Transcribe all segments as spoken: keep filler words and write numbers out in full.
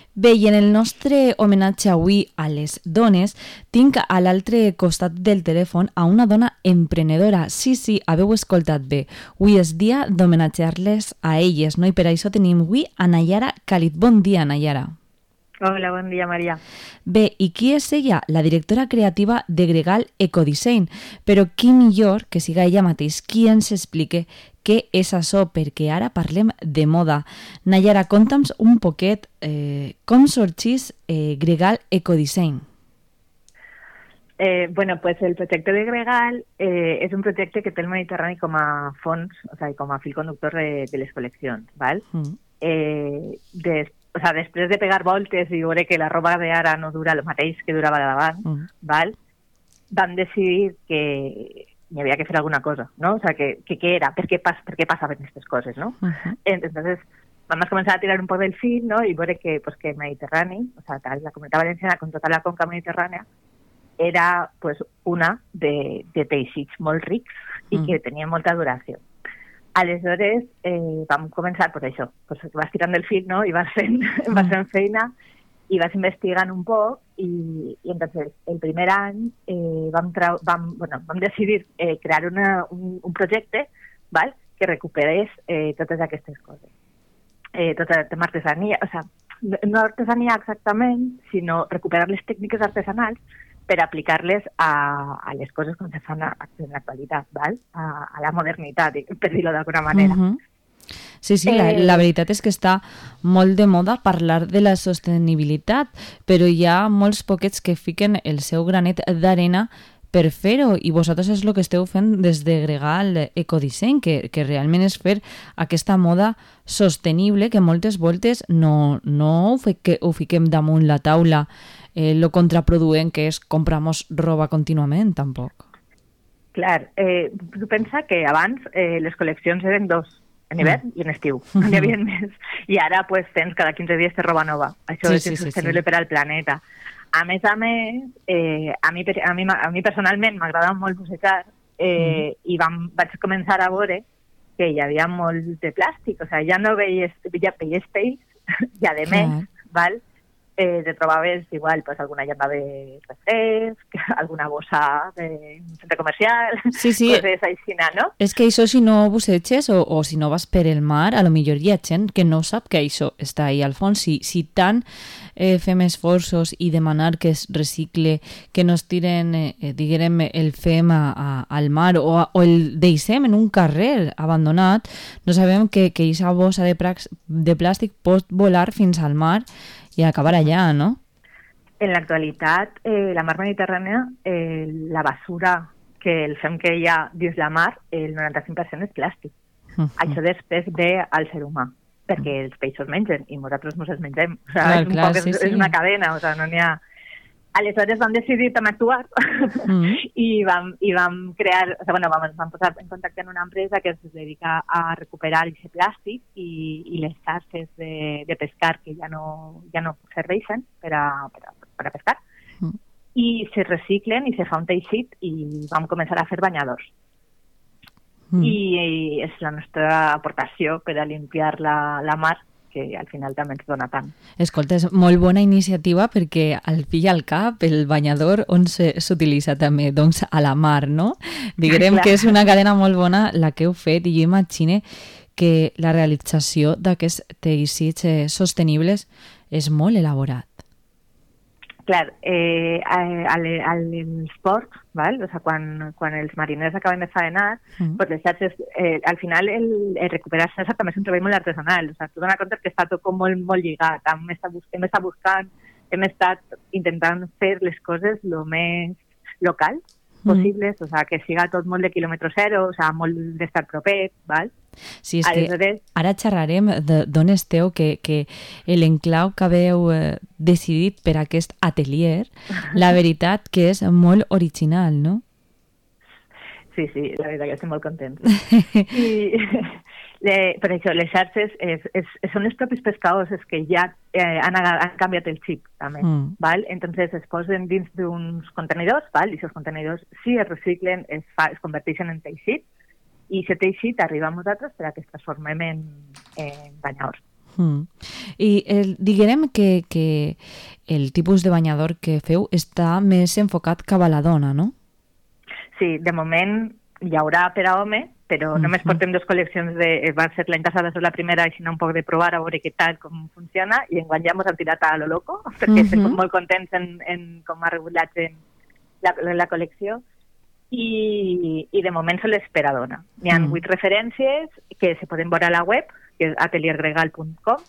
Bé, i en el nostre homenatge avui a les dones, tinc a l'altre costat del telèfon a una dona emprenedora. Sí, sí, haveu escoltat bé. Avui és dia d'homenatjar-les a elles, no? I per això tenim avui a Nayara Khalid. Bon dia, Nayara. Hola, bon dia, Maria. Bé, i qui és ella? La directora creativa de Gregal Ecodisseny. Però qui millor que siga ella mateix qui ens explique què és això, perquè ara parlem de moda. Nayara, conta'ns un poquet eh, com sorgís eh, Gregal Ecodisseny. Eh, bueno, pues el projecte de Gregal eh, és un projecte que té el Mediterrani com a fons, o sigui, com a fil conductor de, de les col·leccions, val? Mm. Eh, des, o sigui, després de pegar voltes i veure que la roba d'ara no dura el mateix que durava d'abans, mm. val? Vam decidir que hi havia que fer alguna cosa, ¿no? O sea, que, que què era, per què, pas, per què passaven aquestes coses, ¿no? Uh-huh. Entonces, vam començar a tirar un poc del fil, ¿no? I veure que, pues, que el Mediterrani, o sea, la Comunitat Valenciana, con tota la conca mediterrània, era pues, una de, de teixits molt rics i uh-huh. que tenia molta duració. Aleshores, eh, vam començar, pues, això, pues, vas tirant del fil, ¿no? I vas fent, uh-huh. vas fent feina, i vas investigant un poc i, i entonces el primer any eh, vam, trau, vam, bueno, vam decidir eh, crear una, un, un projecte, val? Que recuperés eh, totes aquestes coses. Eh, tota la tema artesania, o sea, no artesania exactament, sinó recuperar les tècniques artesanals per aplicar-les a, a les coses com se fan a, en l'actualitat, val? A, a la modernitat, per dir-ho d'alguna manera. Uh-huh. Sí, sí, la, la veritat és que està molt de moda parlar de la sostenibilitat, però hi ha molts poquets que fiquen el seu granet d'arena per fer-ho, i vosaltres és el que esteu fent des de Gregal Ecodisseny, que, que realment és fer aquesta moda sostenible, que moltes voltes no, no ho, fique, ho fiquem damunt la taula, eh, lo contraproduent que és compramos roba contínuament, tampoc. Clar, eh, tu pensa que abans eh, les col·leccions eren dos, en hivern mm. i en estiu, no n'hi havia més. I ara pues, tens cada quinze dies té roba nova. Això sí, és insostenible sí, sí. per al planeta. A més a més, eh, a, mi, a, mi, a mi personalment m'agrada molt bussejar eh, mm. i vam, vaig començar a veure que hi havia molt de plàstic. O sigui, ja no veies, ja veies peix, i a més, val? Eh, te trobaves igual pues, alguna llamba de refresc, alguna bossa de un centre comercial, sí, sí. coses així, no? És que això si no busseges o, o si no vas per el mar, a lo millor hi ha gent que no sap que això està ahí al fons. Si, si tant eh, fem esforços i demanar que es recicle, que no es tiren, eh, diguem, el fem a, a, al mar o, a, o el deixem en un carrer abandonat, no sabem que aquesta bossa de, prax, de plàstic pot volar fins al mar i acabar allà, no? En l'actualitat, eh, la mar Mediterrània, eh, la basura que el fem que hi ha dins la mar, el noranta-cinc per cent és plàstic. Uh-huh. Això després ve al ser humà, perquè els peixos mengen i nosaltres ens els mengem. O sigui, clar, és, un clar, poc, sí, és, sí. és una cadena, o sigui, no n'hi ha... Aleshores vam decidir també actuar mm-hmm. i, vam, i vam crear, o sigui, bueno, vam, vam posar en contacte amb una empresa que es dedica a recuperar aquest plàstic i, i les xarxes de, de pescar que ja no, ja no serveixen per a, per a, per a pescar mm. i se reciclen i se fa un teixit i vam començar a fer banyadors. Mm. I, I és la nostra aportació per a limpiar la, la mar, que al final també ens dona tant. Escolta, és molt bona iniciativa perquè al fi i al cap el banyador on s'utilitza també? Doncs a la mar, no? Diguem que és una cadena molt bona la que heu fet i jo imagine que la realització d'aquests teixits eh, sostenibles és molt elaborat. Clar, eh, als ports, val? O sea, quan, quan els mariners acaben de faenar, mm. pues les xarxes, eh, al final el, el recuperar-se també és un treball molt artesanal. O sea, tu dona compte que està tot com molt, molt lligat. Hem estat, hem estat buscant, hem estat intentant fer les coses el més local possibles, mm. o sea, que siga tot molt de quilòmetre zero, o sea, molt d'estar proper, val? Sí, és que ara xerrarem d'on esteu, que, que l'enclau que haveu eh, decidit per aquest atelier, la veritat que és molt original, no? Sí, sí, la veritat que estem molt contents. I le, per això, les xarxes és, és, són els propis pescadors els que ja eh, han, han canviat el xip, també, mm. val? Entonces es posen dins d'uns contenidors, val? I aquests contenidors, si es reciclen, es, fa, es converteixen en teixit, i aquest teixit arriba a nosaltres per a que es transformem en, en banyadors. Mm. I el, diguem que, que el tipus de banyador que feu està més enfocat cap a la dona, no? Sí, de moment hi haurà per a home, però mm-hmm. només portem dues col·leccions de... Va ser l'any passat, és la primera, així un poc de provar, a veure què tal, com funciona, i enguany ja ens hem tirat a lo loco, perquè mm-hmm. estem molt contents en, en com ha regulat en la, la col·lecció, i, i de moment són les per a dona. Hi ha vuit mm. referències que se poden veure a la web, que és atelier gregal punt com,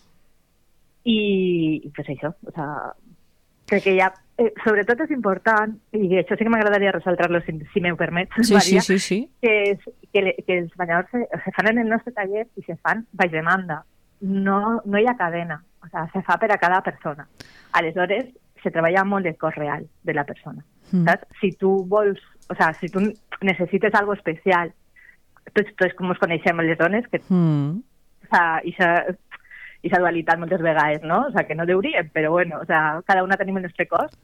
i, i pues això, o sea, crec que ja, eh, sobretot és important, i això sí que m'agradaria ressaltar-lo, si, si m'ho permets, sí, Maria, sí, sí, sí. Que, és, que, le, que els banyadors se, se fan en el nostre taller i se fan baix demanda. No, no hi ha cadena, o sea, se fa per a cada persona. Aleshores, se treballa molt el cost real de la persona. Mm. Saps? Si tu vols, o sea, si tu necessites algo especial, tots, tots com ens coneixem les dones, que mm. o sea, i s'ha dualitat moltes vegades, no? O sea, que no deuríem, però bueno, o sea, cada una tenim el nostre cos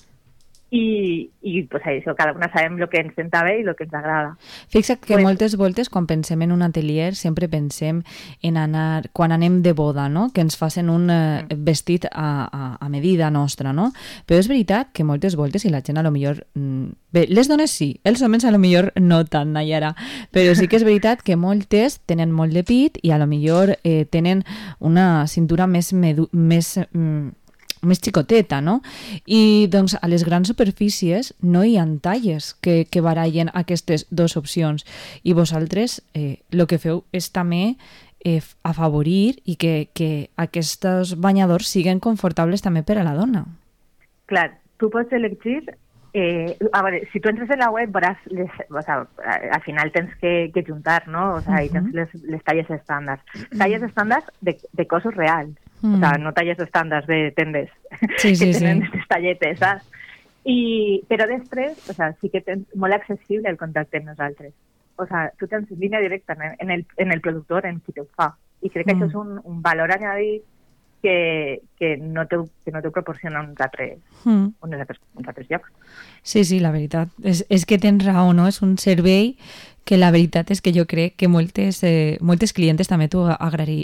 i, i pues això, cada una sabem el que ens senta bé i el que ens agrada. Fixa't que pues, moltes voltes quan pensem en un atelier sempre pensem en anar, quan anem de boda, no? Que ens facin un eh, vestit a, a, a medida nostra, no? Però és veritat que moltes voltes, i la gent a lo millor... Bé, les dones sí, els homes a lo millor no tant, Nayara, però sí que és veritat que moltes tenen molt de pit i a lo millor eh, tenen una cintura més... Medu, més mm, més xicoteta, no? I doncs a les grans superfícies no hi ha talles que, que barallen aquestes dues opcions i vosaltres eh, el que feu és també eh, afavorir i que, que aquests banyadors siguin confortables també per a la dona. Clar, tu pots elegir Eh, a veure, si tu entres en la web veuràs, les, o sea, al final tens que, que juntar, no? O sea, uh-huh. I tens les, les talles estàndards. Talles estàndards de, de cossos reals, uh-huh. O sea, no talles estàndards de tendes sí, sí, que tenen sí. aquestes talletes, saps? I, però després, o sea, sí que tens molt accessible el contacte amb nosaltres. O sea, tu tens línia directa en el, en el, en el productor, en qui te ho fa. I crec que uh-huh. això és un, un valor añadit que, que, no te, que no te proporciona uns altres, mm. uns, altres, uns altres llocs. Sí, sí, la veritat. És, és que tens raó, no? És un servei que la veritat és que jo crec que moltes, eh, moltes clientes també t'ho agrair,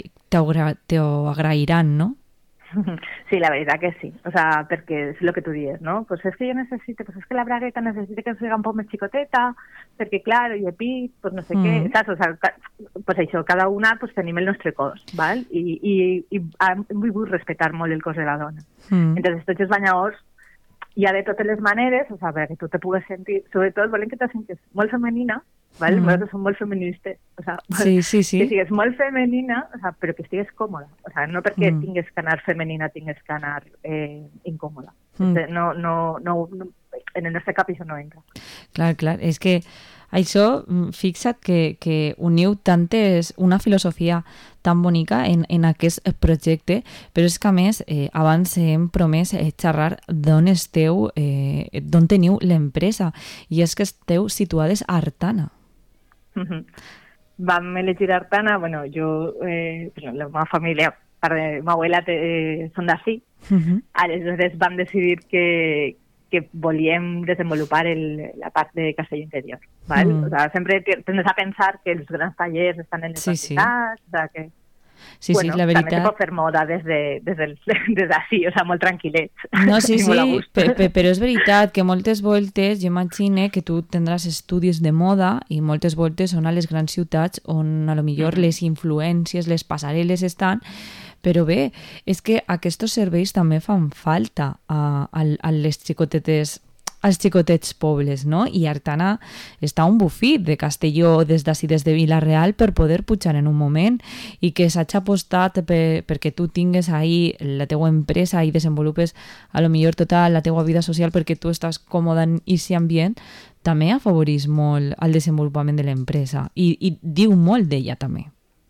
agrairan, no? Sí, la veritat que sí. O sea, perquè és el que tu dius, no? Pues és que jo necessito, pues és que la bragueta necessita que sigui un poc més xicoteta, perquè, clar, i el pit, pues no sé mm. què, saps? O sea, pues això, cada una pues, tenim el nostre cos, val? I, i, i hem volgut respectar molt el cos de la dona. Mm. Entonces, tots els banyadors hi ha de totes les maneres, o sea, perquè tu te pugues sentir, sobretot volem que te sentis molt femenina, ¿vale? Mm. Nosaltres som molt feministes, o sea, sí, sí, sí. que sigues molt femenina, o sea, però que estigues còmoda, o sea, no perquè mm. tingues que anar femenina, tingues que anar eh, incòmoda. Mm. No, no, no, no, en el nostre cap això no entra. Clar, clar, és que això, fixa't que, que uniu tantes, una filosofia tan bonica en, en aquest projecte, però és que a més, eh, abans hem promès eh, xerrar d'on esteu, eh, d'on teniu l'empresa, i és que esteu situades a Artana. Mm-hmm. Vam elegir Artana, bueno, jo, eh, la meva família, part de ma abuela, eh, són d'ací, mm-hmm. Aleshores vam decidir que que volíem desenvolupar el, la part de Castell Interior. ¿Vale? Mm. O sea, sempre tens a pensar que els grans tallers estan en les sí, ciutats, sí. O sea, que sí, bueno, sí, la veritat... també se pot fer moda des de, des del, des d'ací, o sea, molt tranquil·lets. No, sí, sí, però, però és veritat que moltes voltes, jo imagine que tu tindràs estudis de moda i moltes voltes són a les grans ciutats on a lo millor mm. les influències, les passarel·les estan. Però bé, és que aquests serveis també fan falta a, a, a les xicotetes, als xicotets pobles, no? I Artana està un bufit de Castelló des d'ací, des de Vila-real, per poder pujar en un moment i que s'hagi apostat per, perquè tu tingues ahí la teua empresa i desenvolupes a lo millor tota la teua vida social perquè tu estàs còmode en aquest ambient, també afavorís molt el desenvolupament de l'empresa i, i diu molt d'ella també.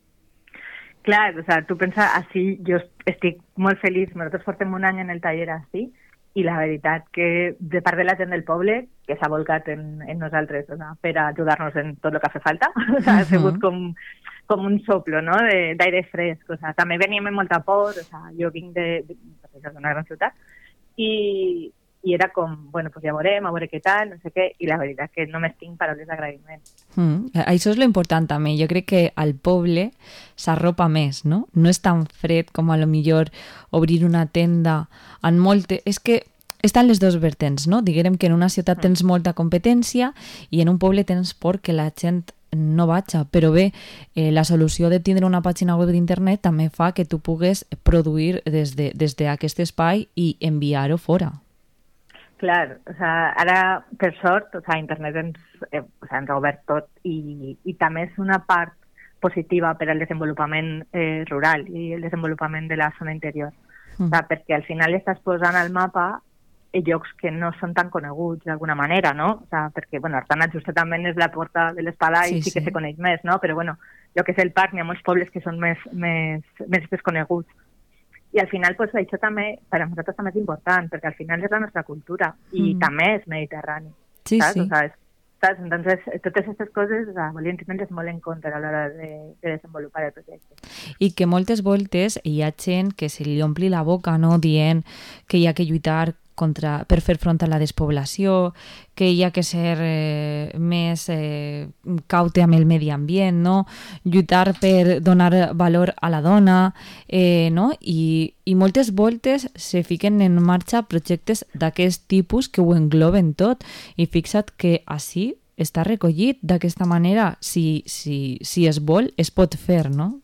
Clar, o sea, tu pensa, així jo estic molt feliç, nosaltres portem un any en el taller així, i la veritat que de part de la gent del poble, que s'ha volcat en, en nosaltres, o sea, per ajudar-nos en tot el que fa falta, o sea, ha sigut com, com un soplo, no?, d'aire fresc, o sea, també veníem amb molta por, o sea, jo vinc de, de, d'una gran ciutat, i, i era com, bueno, pues ja veurem, a veure què tal, no sé què, i la veritat que només tinc paraules d'agraïment. Mm, això és lo important també. Jo crec que al poble s'arropa més, no? No és tan fred com a lo millor obrir una tenda en molt... És que estan les dos vertents, no? Diguem que en una ciutat tens molta competència i en un poble tens por que la gent no vaja, però bé, eh, la solució de tindre una pàgina web d'internet també fa que tu pugues produir des de, des d'aquest espai i enviar-ho fora. Clar, o sea, ara, per sort, o sea, internet ens, eh, o sea, ens ha obert tot i, i també és una part positiva per al desenvolupament eh, rural i el desenvolupament de la zona interior. Mm. O sea, perquè al final estàs posant al mapa llocs que no són tan coneguts d'alguna manera, no? O sea, perquè, bueno, Artana justament és la porta de l'Espadà i sí, sí que sí. se coneix més, no? Però, bueno, el que és el parc, n'hi ha molts pobles que són més, més, més desconeguts. I al final, pues, això també, per a nosaltres també és important, perquè al final és la nostra cultura i mm. també és mediterrani. Sí, ¿sabes? sí. O sea, es, ¿sabes? Entonces, totes aquestes coses, o sea, volien tindre's molt en compte a l'hora de, de desenvolupar el projecte. I que moltes voltes hi ha gent que se li ompli la boca, no?, dient que hi ha que lluitar contra, per fer front a la despoblació, que hi ha que ser eh, més eh, caute amb el medi ambient, no? Lluitar per donar valor a la dona, eh, no? I, i moltes voltes se fiquen en marxa projectes d'aquest tipus que ho engloben tot. I fixa't que així està recollit d'aquesta manera. Si, si, si es vol, es pot fer, no?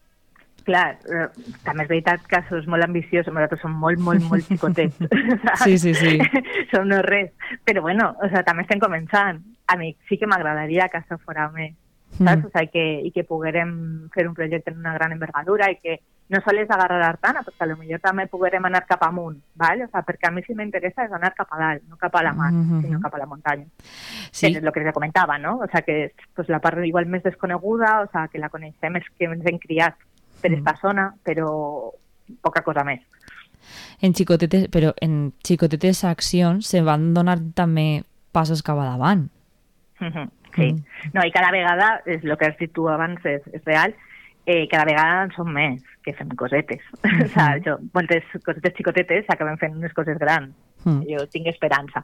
Clar, eh, també és veritat que sos molt ambiciós, nosaltres som molt, molt, molt xicotets. Sí, sí, sí. Som no res. Però bueno, o sea, també estem començant. A mi sí que m'agradaria que això fora més, saps? Mm. O sea, que, i que poguérem fer un projecte en una gran envergadura i que no sols agarrar l'Artana, perquè potser també poguérem anar cap amunt, ¿vale? O sea, perquè a mi sí m'interessa és anar cap a dalt, no cap a la mar, mm-hmm. sinó cap a la muntanya. Sí. Que és el que se comentava, no? O sea, que pues, la part igual més desconeguda, o sea, que la coneixem, és que ens hem criat per esta zona, però poca cosa més. En xicotetes, però en xicotetes accions se van donar també passos cap a davant. Mm-hmm, sí. Mm. No, i cada vegada, és el que has dit tu abans, és, és real, eh, cada vegada en som més que fem cosetes. Mm-hmm. O sea, jo, moltes cosetes xicotetes s'acaben fent unes coses grans. Mm. Jo tinc esperança.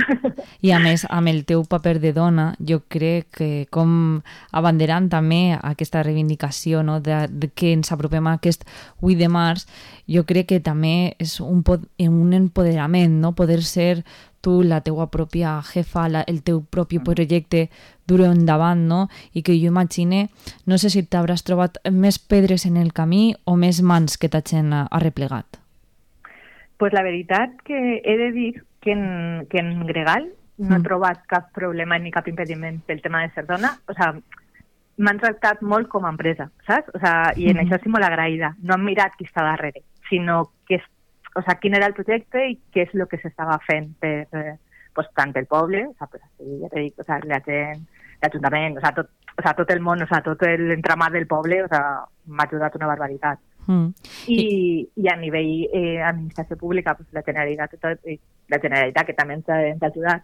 I a més, amb el teu paper de dona, jo crec que com abanderant també aquesta reivindicació, no, de, de que ens apropem a aquest vuit de març, jo crec que també és un, un empoderament, no? Poder ser tu la teua pròpia jefa, la, el teu propi projecte dur endavant, no? I que jo imagine, no sé si t'hauràs trobat més pedres en el camí o més mans que t'hagin arreplegat. Pues la veritat que he de dir que en, que en Gregal no mm. he trobat cap problema ni cap impediment pel tema de ser dona. O sea, m'han tractat molt com a empresa, saps? O sea, i en mm. això estic molt agraïda. No han mirat qui està darrere, sinó que, o sea, quin era el projecte i què és el que s'estava fent per, pues, tant pel poble, o sea, pues, ja t'he dit, o sea, la gent, l'Ajuntament, o sea, tot, o sea, tot el món, o sea, tot l'entramat del poble, o sea, m'ha ajudat una barbaritat. Mm. I, i a nivell eh, administració pública, pues, la Generalitat, tot, la Generalitat que també ens ha, ens ha ajudat,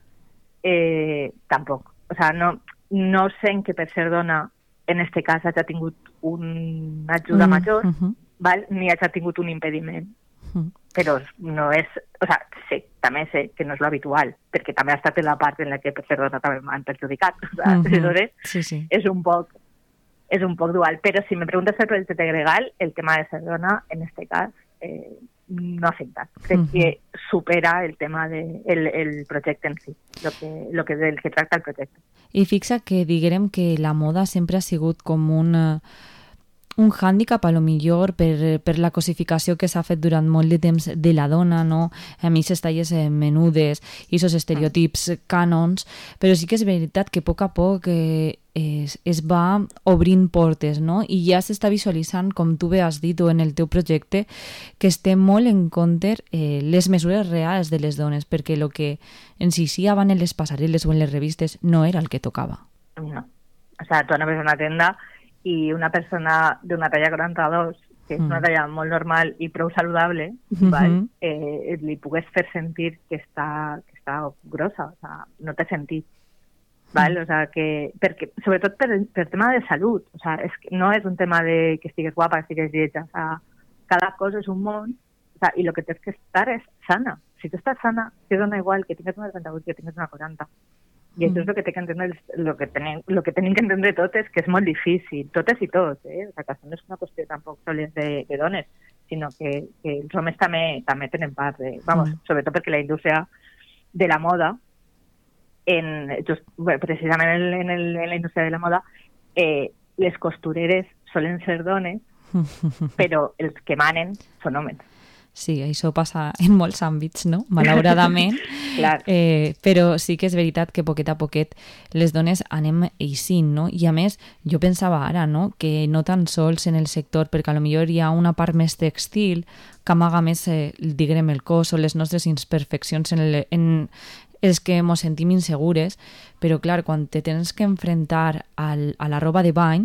eh, tampoc. O sea, no, no sent que per ser dona en este cas hagi tingut una ajuda mm. major, mm-hmm. val? Ni hagi tingut un impediment. Mm. Però no és, o sea, sí, també sé que no és l'habitual, perquè també ha estat en la part en la que per ser dona també m'han perjudicat. O sea, mm-hmm. sí, sí. És un poc és un poc dual, però si me preguntes el projecte de Gregal, el tema de ser dona, en este cas, eh, no afecta. Crec uh-huh. que supera el tema de el, el projecte en si, lo que, lo que, del que tracta el projecte. I fixa que diguem que la moda sempre ha sigut com un, un hàndicap, a lo millor, per, per la cosificació que s'ha fet durant molt de temps de la dona, no? A mi aquestes talles menudes i aquests estereotips uh-huh. cànons, però sí que és veritat que a poc a poc eh, Es, es va obrint portes, no? I ja s'està visualitzant, com tu bé has dit o en el teu projecte, que estem molt en compte eh, les mesures reals de les dones, perquè el que ens hiciaven en les passarel·les o en les revistes no era el que tocava. No. O sea, tu anaves a una tenda i una persona d'una talla quaranta-dos, que és mm. una talla molt normal i prou saludable, mm-hmm. val? Eh, li pogués fer sentir que està, que està grossa, o sea, no té sentit. Val? O sea, que, perquè, sobretot per, per tema de salut, o sea, és que no és un tema de que estigues guapa, que estigues lletja, o sea, cada cosa és un món, o sea, i el que tens que estar és sana, si tu estàs sana, te dona igual que tingues una trenta-vuit que tingues una quaranta. I això és el que, té que entendre, el que tenim, el que tenim que entendre totes, que és molt difícil, totes i tots, eh? O sigui, que no és una qüestió tampoc sols de, de dones, sinó que, que els homes també també tenen part, de, vamos, mm. sobretot perquè la indústria de la moda, en, just, bueno, precisament en, en, el, en la indústria de la moda, eh, les costureres solen ser dones, però els que manen són homes. Sí, això passa en molts àmbits, no? Malauradament. eh, però sí que és veritat que poquet a poquet les dones anem eixint, no? I a més, jo pensava ara, no?, que no tan sols en el sector, perquè a lo millor hi ha una part més textil que amaga més, eh, diguem, el cos o les nostres imperfeccions en, el, en els que ens sentim insegures, però clar, quan te tens que enfrontar al, a la roba de bany,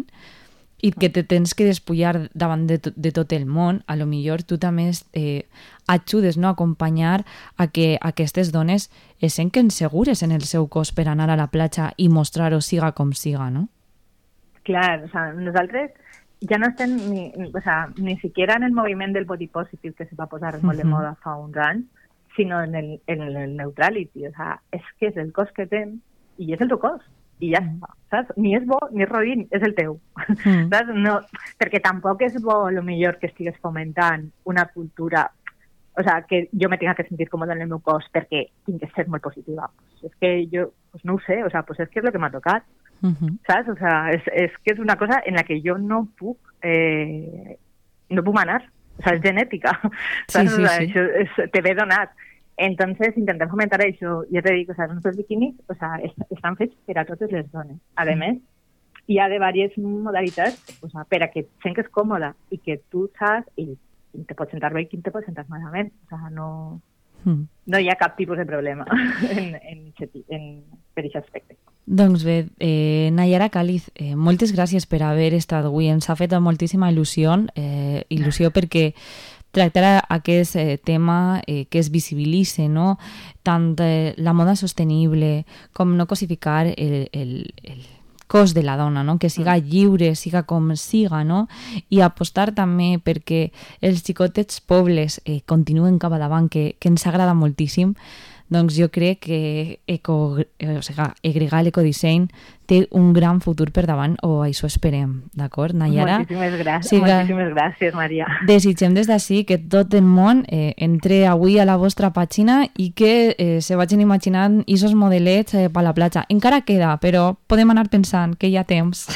i que te tens que despullar davant de, to de tot el món, a lo millor tu també eh, ajudes, no?, a acompanyar a que aquestes dones es senten segures en el seu cos per anar a la platja i mostrar-ho siga com siga, no? Clar, o sea, nosaltres ja no estem ni, o sea, ni siquiera en el moviment del body positive que se va posar molt uh-huh. de moda fa uns anys, sinó en el, en el neutrality, o sea, és que és el cos que tens i és el teu cos. I ja està, saps? Ni és bo ni és roïn, és el teu. Mm. Saps? No, perquè tampoc és bo el millor que estigues fomentant una cultura, o sea, que jo me tenga que sentir còmoda en el meu cos perquè tinc que ser molt positiva. Pues és que jo pues no ho sé, o sea, pues és que és el que m'ha tocat, mm-hmm. saps? O sea, és, és que és una cosa en la que jo no puc, eh, no puc manar, o sea, és genètica, saps? Sí, sí, o sea, sí. Això és, te ve donat. Entonces, intentem fomentar això. Ja te dic, o sea, els biquinis, o sea, estan fets per a totes les dones. A més, hi ha de diverses modalitats, o sea, per a que et sentis còmoda i que tu saps i quin te pot sentar bé i quin te pot sentar malament. O sea, no, mm. no hi ha cap tipus de problema en, en, en, per aquest aspecte. Doncs bé, eh, Nayara Cáliz, eh, moltes gràcies per haver estat avui. Ens ha fet moltíssima il·lusió, eh, il·lusió perquè tractar aquest eh, tema eh, que es visibilitze, no? Tant eh, la moda sostenible com no cosificar el, el, el cos de la dona, no? Que siga lliure, siga com siga, no? I apostar també perquè els xicotets pobles eh, continuen cap davant, que, que ens agrada moltíssim. Doncs jo crec que eco, o sigui, Egregal Ecodisseny té un gran futur per davant, o això esperem, d'acord, Nayara? Moltíssimes gràcies, sí, moltíssimes gràcies, Maria. Desitgem des d'ací que tot el món eh, entre avui a la vostra pàgina i que eh, se vagin imaginant aquests modelets eh, per la platja. Encara queda, però podem anar pensant que hi ha temps.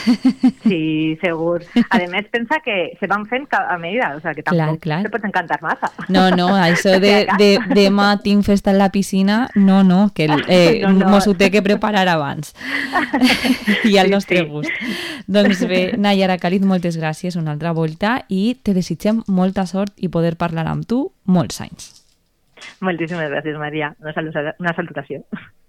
Sí, segur. A més, pensa que se van fent a medida, o sigui, que tampoc clar, clar. te pots encantar massa. No, no, això de, de demà tinc festa en la piscina, no, no, que eh, no, no. mos ho té que preparar abans. I al nostre sí, sí. gust. Doncs bé, Nayara Cáliz, moltes gràcies una altra volta i te desitgem molta sort i poder parlar amb tu molts anys. Moltíssimes gràcies, Maria. Una salutació.